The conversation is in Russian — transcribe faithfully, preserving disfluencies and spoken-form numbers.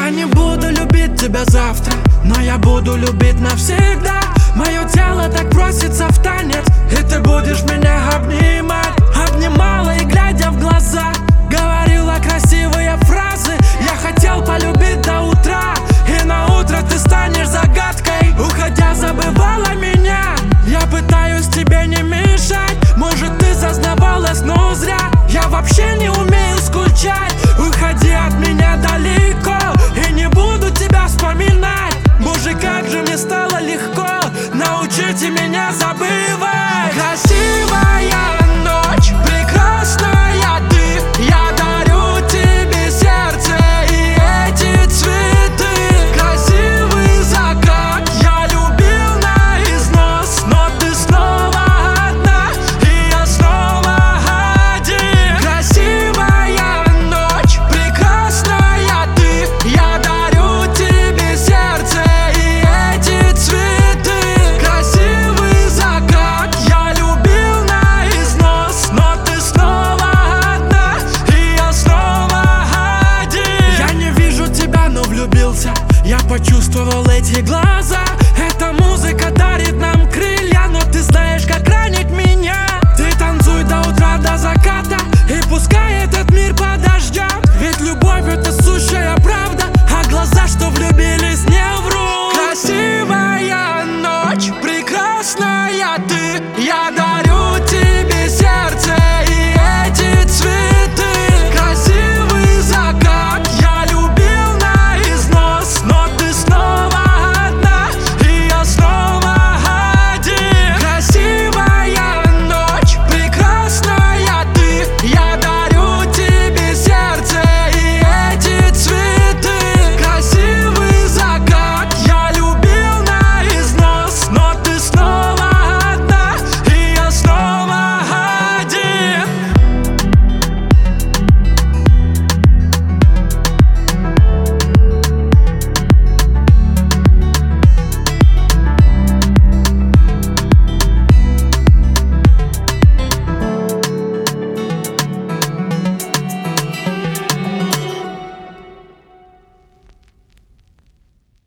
Я не буду любить тебя завтра, но я буду любить навсегда. Мое тело так просится в танец, и ты будешь меня обнимать. Обнимала и глядя в глаза, говорила красивые фразы. Я хотел полюбить до утра, и на утро ты станешь загадкой. Уходя, забывала меня. Я пытаюсь тебе не мешать, может ты зазнавалась, но зря. Я вообще не умею скучать. Уходи от меня далеко, и не буду тебя вспоминать. Боже, как же мне стало легко, научите меня забывать. Красивая ночь, прекрасная ты, я дарю тебе сердце и эти цветы. Красивый закат, я любил наизнос, но ты снова одна, и я снова один. Красивая ночь, прекрасная ты, я дарю тебе сердце и эти цветы. Красивый закат, я любил наизнос, но ты снова одна, и я снова один. Я не вижу тебя, но влюбился. Я почувствовал эти глаза. Эта музыка дарит нам крылья, но ты знаешь, как ранить меня. Ты танцуй до утра, до заката, и пускай этот мир подождет. Ведь любовь — это сущая правда, а глаза, что влюбились, не врут. Красивая ночь, прекрасная ты,